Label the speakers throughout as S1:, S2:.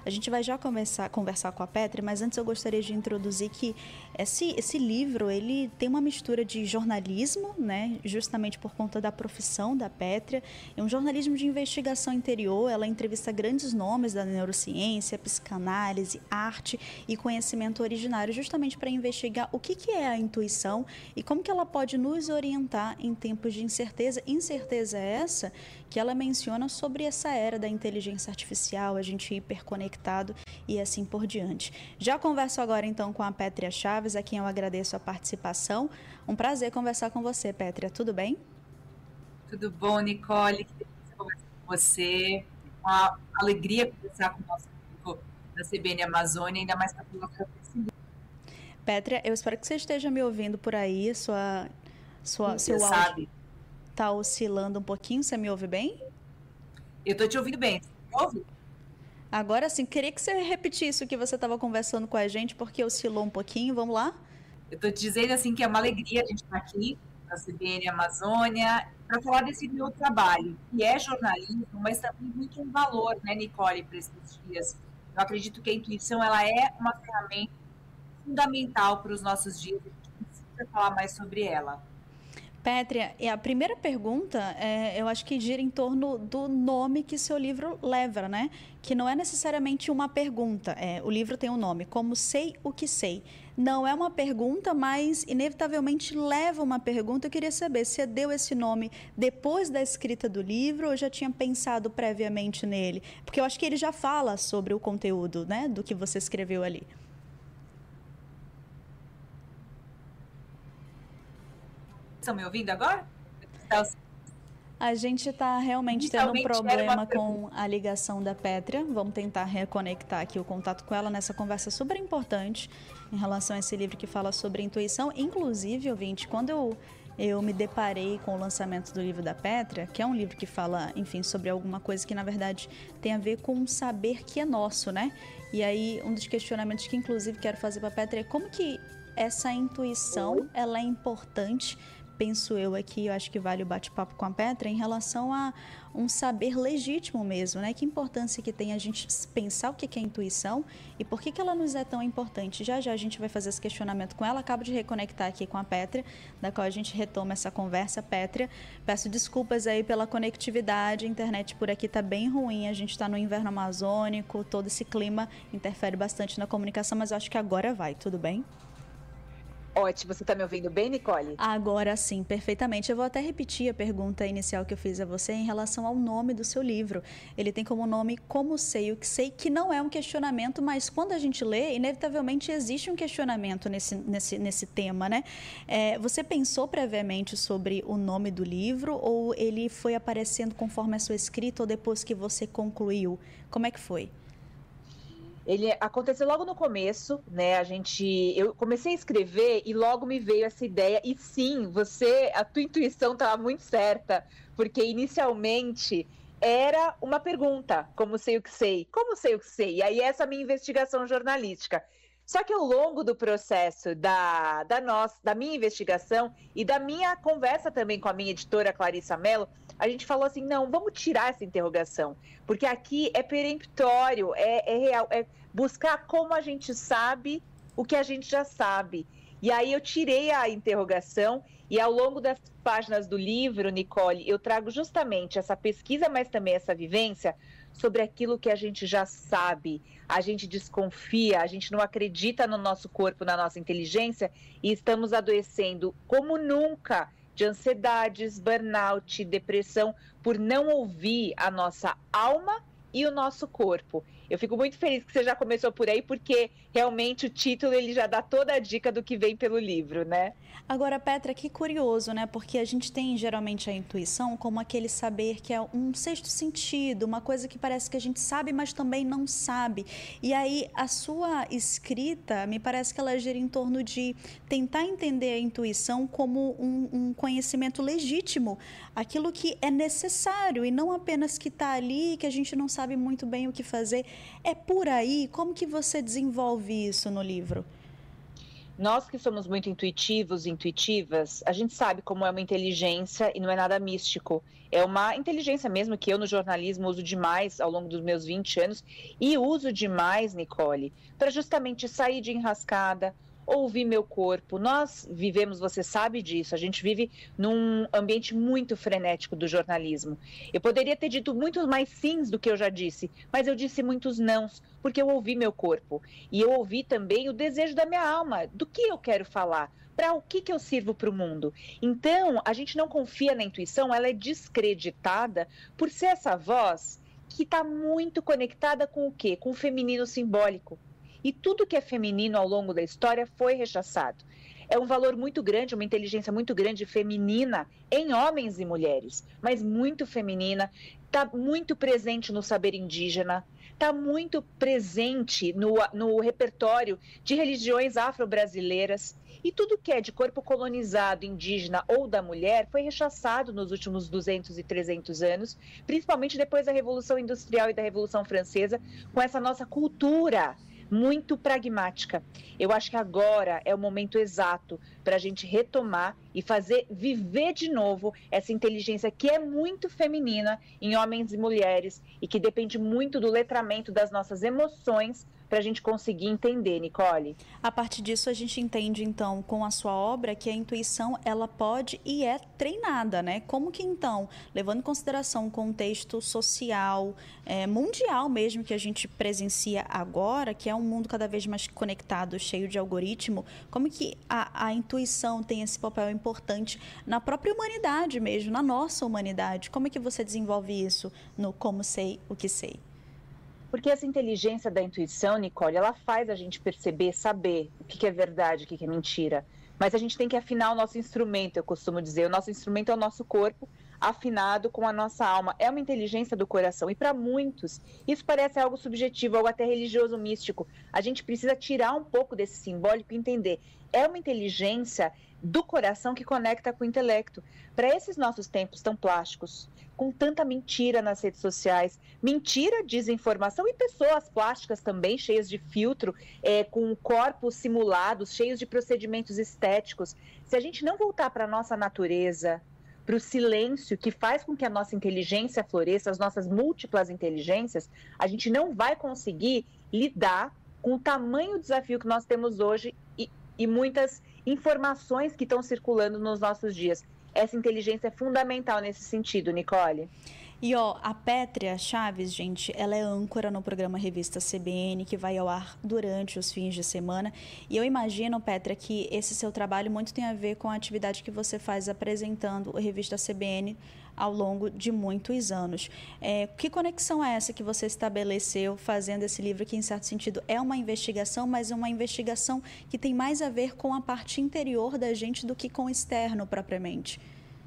S1: A gente vai já conversar com a Pétria, mas antes eu gostaria de introduzir que esse livro, ele tem uma mistura de jornalismo, né, justamente por conta da profissão da Pétria, é um jornalismo de investigação interior. Ela entrevista grandes nomes da neurociência, psicanálise, arte e conhecimento originário, justamente para investigar o que é a intuição e como que ela pode nos orientar em tempos de incerteza. Incerteza é essa que ela menciona sobre essa era da inteligência artificial, a gente hiperconectado e assim por diante. Já converso agora então com a Pétria Chaves, a quem eu agradeço a participação. Um prazer conversar com você, Pétria. Tudo bem?
S2: Tudo bom, Nicole? Que delícia conversar com você. Uma alegria conversar com o nosso público da CBN Amazônia, ainda mais para falar sobre esse livro.
S1: Pétria, eu espero que você esteja me ouvindo por aí. Seu áudio
S2: sabe?
S1: está oscilando um pouquinho. Você me ouve bem?
S2: Eu estou te ouvindo bem. Você me ouve?
S1: Agora sim, queria que você repetisse o que você estava conversando com a gente, porque oscilou um pouquinho. Vamos lá?
S2: Eu estou te dizendo assim que é uma alegria a gente estar aqui na CBN Amazônia para falar desse meu trabalho, que é jornalismo, mas também muito um valor, né, Nicole, para esses dias. Eu acredito que a intuição ela é uma ferramenta fundamental para os nossos dias. A gente precisa falar mais sobre ela.
S1: Pétria, a primeira pergunta, eu acho que gira em torno do nome que seu livro leva, né? Que não é necessariamente uma pergunta. O livro tem um nome, Como Sei o que Sei. Não é uma pergunta, mas inevitavelmente leva uma pergunta. Eu queria saber se você deu esse nome depois da escrita do livro ou já tinha pensado previamente nele? Porque eu acho que ele já fala sobre o conteúdo, né, do que você escreveu ali.
S2: Estão me ouvindo agora?
S1: A gente está realmente tendo um problema com a ligação da Pétria. Vamos tentar reconectar aqui o contato com ela nessa conversa super importante em relação a esse livro que fala sobre intuição. Inclusive, ouvinte, quando eu me deparei com o lançamento do livro da Pétria, que é um livro que fala, enfim, sobre alguma coisa que, na verdade, tem a ver com um saber que é nosso, né? E aí, um dos questionamentos que, inclusive, quero fazer para a Pétria é como que essa intuição, ela é importante, penso eu aqui, eu acho que vale o bate-papo com a Pétria, em relação a um saber legítimo mesmo, né? Que importância que tem a gente pensar o que é intuição e por que ela nos é tão importante. Já a gente vai fazer esse questionamento com ela. Acabo de reconectar aqui com a Pétria, da qual a gente retoma essa conversa. Pétria, peço desculpas aí pela conectividade, a internet por aqui tá bem ruim, a gente está no inverno amazônico, todo esse clima interfere bastante na comunicação, mas eu acho que agora vai, tudo bem?
S3: Ótimo, você está me ouvindo bem, Nicole?
S1: Agora sim, perfeitamente. Eu vou até repetir a pergunta inicial que eu fiz a você em relação ao nome do seu livro. Ele tem como nome Como Sei o que Sei, que não é um questionamento, mas quando a gente lê, inevitavelmente existe um questionamento nesse tema, né? Você pensou previamente sobre o nome do livro ou ele foi aparecendo conforme a sua escrita ou depois que você concluiu? Como é que foi?
S3: Ele aconteceu logo no começo, né? Eu comecei a escrever e logo me veio essa ideia. E sim, a tua intuição estava muito certa, porque inicialmente era uma pergunta: como sei o que sei? Como sei o que sei? E aí essa é a minha investigação jornalística. Só que ao longo do processo da minha investigação e da minha conversa também com a minha editora Clarissa Mello, a gente falou assim, não, vamos tirar essa interrogação, porque aqui é peremptório, é real, é buscar como a gente sabe o que a gente já sabe. E aí eu tirei a interrogação e ao longo das páginas do livro, Nicole, eu trago justamente essa pesquisa, mas também essa vivência sobre aquilo que a gente já sabe. A gente desconfia, a gente não acredita no nosso corpo, na nossa inteligência e estamos adoecendo como nunca de ansiedades, burnout, depressão, por não ouvir a nossa alma e o nosso corpo. Eu fico muito feliz que você já começou por aí, porque realmente o título ele já dá toda a dica do que vem pelo livro, né?
S1: Agora, Pétria, que curioso, né? Porque a gente tem geralmente a intuição como aquele saber que é um sexto sentido, uma coisa que parece que a gente sabe, mas também não sabe. E aí, a sua escrita, me parece que ela gira em torno de tentar entender a intuição como um conhecimento legítimo, aquilo que é necessário e não apenas que está ali, que a gente não sabe muito bem o que fazer. É por aí? Como que você desenvolve isso no livro?
S3: Nós que somos muito intuitivos e intuitivas, a gente sabe como é uma inteligência e não é nada místico. É uma inteligência mesmo que eu no jornalismo uso demais ao longo dos meus 20 anos e uso demais, Nicole, para justamente sair de enrascada, ouvir meu corpo. Nós vivemos, você sabe disso, a gente vive num ambiente muito frenético do jornalismo. Eu poderia ter dito muitos mais sims do que eu já disse, mas eu disse muitos nãos, porque eu ouvi meu corpo. E eu ouvi também o desejo da minha alma, do que eu quero falar, para o que eu sirvo para o mundo. Então, a gente não confia na intuição, ela é descreditada por ser essa voz que está muito conectada com o quê? Com o feminino simbólico. E tudo que é feminino ao longo da história foi rechaçado. É um valor muito grande, uma inteligência muito grande feminina em homens e mulheres, mas muito feminina, está muito presente no saber indígena, está muito presente no repertório de religiões afro-brasileiras. E tudo que é de corpo colonizado, indígena ou da mulher foi rechaçado nos últimos 200 e 300 anos, principalmente depois da Revolução Industrial e da Revolução Francesa, com essa nossa cultura muito pragmática. Eu acho que agora é o momento exato para a gente retomar e fazer viver de novo essa inteligência que é muito feminina em homens e mulheres e que depende muito do letramento das nossas emoções para a gente conseguir entender, Nicole.
S1: A partir disso, a gente entende, então, com a sua obra, que a intuição, ela pode e é treinada, né? Como que, então, levando em consideração o contexto social, mundial mesmo, que a gente presencia agora, que é um mundo cada vez mais conectado, cheio de algoritmo, como que a intuição tem esse papel importante na própria humanidade mesmo, na nossa humanidade? Como é que você desenvolve isso no Como Sei o que Sei?
S3: Porque essa inteligência da intuição, Nicole, ela faz a gente perceber, saber o que é verdade, o que é mentira. Mas a gente tem que afinar o nosso instrumento, eu costumo dizer. O nosso instrumento é o nosso corpo, afinado com a nossa alma. É uma inteligência do coração. E para muitos, isso parece algo subjetivo, algo até religioso, místico. A gente precisa tirar um pouco desse simbólico e entender. É uma inteligência do coração que conecta com o intelecto. Para esses nossos tempos tão plásticos, com tanta mentira nas redes sociais, mentira, desinformação e pessoas plásticas também, cheias de filtro, com corpos simulados, cheios de procedimentos estéticos. Se a gente não voltar para a nossa natureza, para o silêncio que faz com que a nossa inteligência floresça, as nossas múltiplas inteligências, a gente não vai conseguir lidar com o tamanho desafio que nós temos hoje e muitas informações que estão circulando nos nossos dias. Essa inteligência é fundamental nesse sentido, Nicole.
S1: E a Pétria Chaves, gente, ela é âncora no programa Revista CBN, que vai ao ar durante os fins de semana. E eu imagino, Pétria, que esse seu trabalho muito tem a ver com a atividade que você faz apresentando a Revista CBN ao longo de muitos anos. Que conexão é essa que você estabeleceu fazendo esse livro, que em certo sentido é uma investigação, mas uma investigação que tem mais a ver com a parte interior da gente do que com o externo propriamente?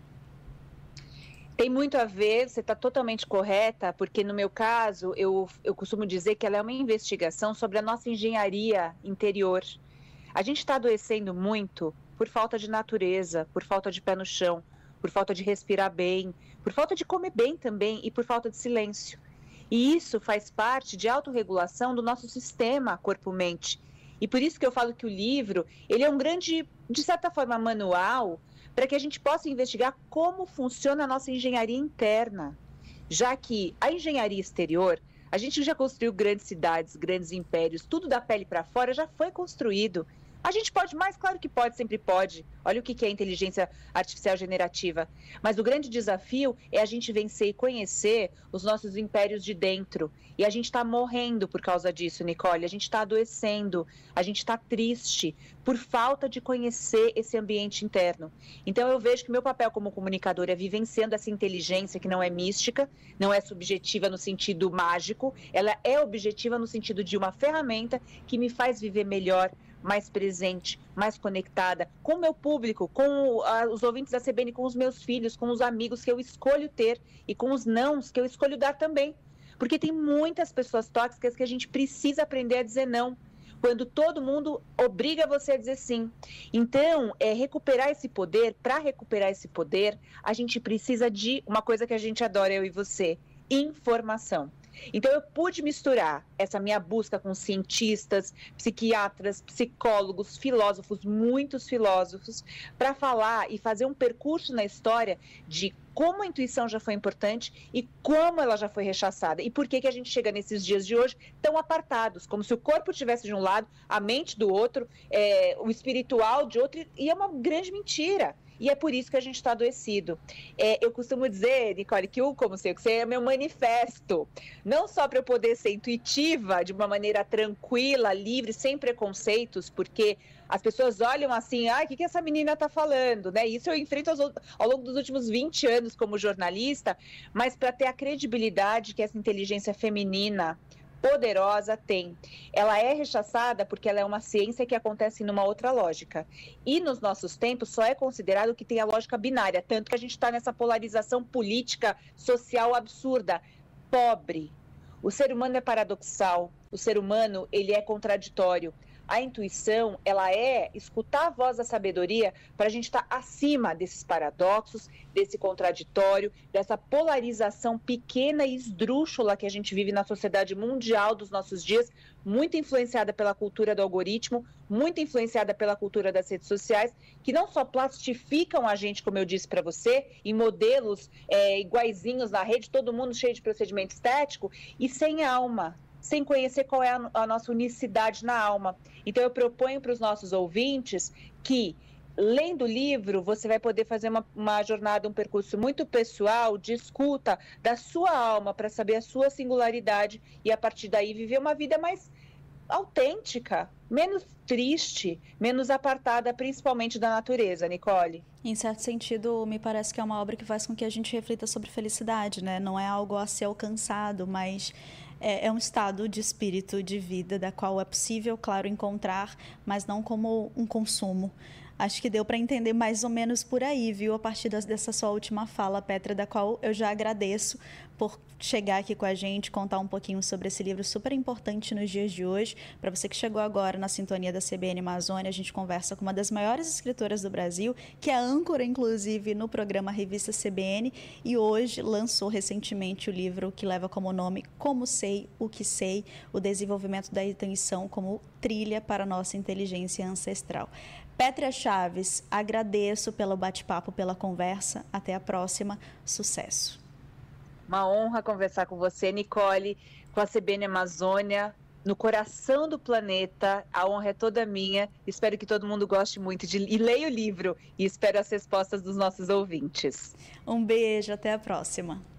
S3: Tem muito a ver, você está totalmente correta, porque no meu caso, eu costumo dizer que ela é uma investigação sobre a nossa engenharia interior. A gente está adoecendo muito por falta de natureza, por falta de pé no chão, por falta de respirar bem, por falta de comer bem também e por falta de silêncio. E isso faz parte de autorregulação do nosso sistema corpo-mente. E por isso que eu falo que o livro, ele é um grande, de certa forma, manual para que a gente possa investigar como funciona a nossa engenharia interna. Já que a engenharia exterior, a gente já construiu grandes cidades, grandes impérios, tudo da pele para fora já foi construído. A gente pode mais? Claro que pode, sempre pode. Olha o que é inteligência artificial generativa. Mas o grande desafio é a gente vencer e conhecer os nossos impérios de dentro. E a gente está morrendo por causa disso, Nicole. A gente está adoecendo, a gente está triste por falta de conhecer esse ambiente interno. Então eu vejo que meu papel como comunicadora é vivenciando essa inteligência que não é mística, não é subjetiva no sentido mágico, ela é objetiva no sentido de uma ferramenta que me faz viver melhor, mais presente, mais conectada com o meu público, com os ouvintes da CBN, com os meus filhos, com os amigos que eu escolho ter e com os nãos que eu escolho dar também. Porque tem muitas pessoas tóxicas que a gente precisa aprender a dizer não, quando todo mundo obriga você a dizer sim. Então, recuperar esse poder, para recuperar esse poder, a gente precisa de uma coisa que a gente adora, eu e você, informação. Então eu pude misturar essa minha busca com cientistas, psiquiatras, psicólogos, filósofos, muitos filósofos, para falar e fazer um percurso na história de como a intuição já foi importante e como ela já foi rechaçada. E por que a gente chega nesses dias de hoje tão apartados, como se o corpo estivesse de um lado, a mente do outro, o espiritual de outro, e é uma grande mentira. E é por isso que a gente está adoecido. Eu costumo dizer, Nicole, que o Como Sei O Que Sei é meu manifesto. Não só para eu poder ser intuitiva, de uma maneira tranquila, livre, sem preconceitos, porque as pessoas olham assim, o que essa menina está falando, né? Isso eu enfrento ao longo dos últimos 20 anos como jornalista, mas para ter a credibilidade que essa inteligência feminina poderosa tem. Ela é rechaçada porque ela é uma ciência que acontece numa outra lógica. E nos nossos tempos só é considerado que tem a lógica binária, tanto que a gente está nessa polarização política, social absurda. Pobre. O ser humano é paradoxal, o ser humano ele é contraditório. A intuição, ela é escutar a voz da sabedoria para a gente estar acima desses paradoxos, desse contraditório, dessa polarização pequena e esdrúxula que a gente vive na sociedade mundial dos nossos dias, muito influenciada pela cultura do algoritmo, muito influenciada pela cultura das redes sociais, que não só plastificam a gente, como eu disse para você, em modelos iguaizinhos na rede, todo mundo cheio de procedimento estético e sem alma, sem conhecer qual é a nossa unicidade na alma. Então eu proponho para os nossos ouvintes que, lendo o livro, você vai poder fazer uma jornada, um percurso muito pessoal de escuta da sua alma para saber a sua singularidade e a partir daí viver uma vida mais autêntica, menos triste, menos apartada principalmente da natureza, Nicole.
S1: Em certo sentido, me parece que é uma obra que faz com que a gente reflita sobre felicidade, né? Não é algo a ser alcançado, mas é um estado de espírito, de vida, da qual é possível, claro, encontrar, mas não como um consumo. Acho que deu para entender mais ou menos por aí, viu? A partir dessa sua última fala, Petra, da qual eu já agradeço por chegar aqui com a gente, contar um pouquinho sobre esse livro super importante nos dias de hoje. Para você que chegou agora na sintonia da CBN Amazônia, a gente conversa com uma das maiores escritoras do Brasil, que é âncora, inclusive, no programa Revista CBN, e hoje lançou recentemente o livro que leva como nome Como Sei O Que Sei, o desenvolvimento da intuição como trilha para a nossa inteligência ancestral. Petra Chaves, agradeço pelo bate-papo, pela conversa. Até a próxima. Sucesso.
S3: Uma honra conversar com você, Nicole, com a CBN Amazônia, no coração do planeta. A honra é toda minha. Espero que todo mundo goste muito e leia o livro. E espero as respostas dos nossos ouvintes.
S1: Um beijo, até a próxima.